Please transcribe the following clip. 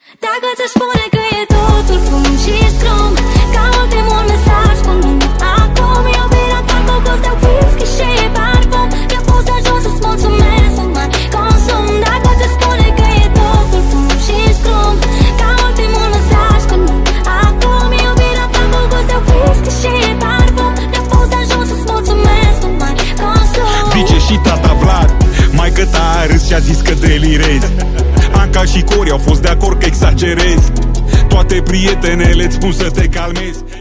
Dacă ți-aș spune că e totul fum și scrum, ca ultimul mesaj cu nume acum, iubirea ta cu gust de whisky și parfum, mi-a pus de ajuns să-ți mulțumesc, nu mai consum. Dacă ți-aș spune că e totul fum și scrum, ca ultimul mesaj cu nume acum, iubirea ta cu gust de whisky și parfum, mi-a pus de ajuns să-ți mulțumesc, nu mai consum. Vice și tata Vlad, maică ta a râs și a zis că delirezi. Anca și Cori au fost de acord că exagerezi. Toate prietenele îți spun să te calmezi.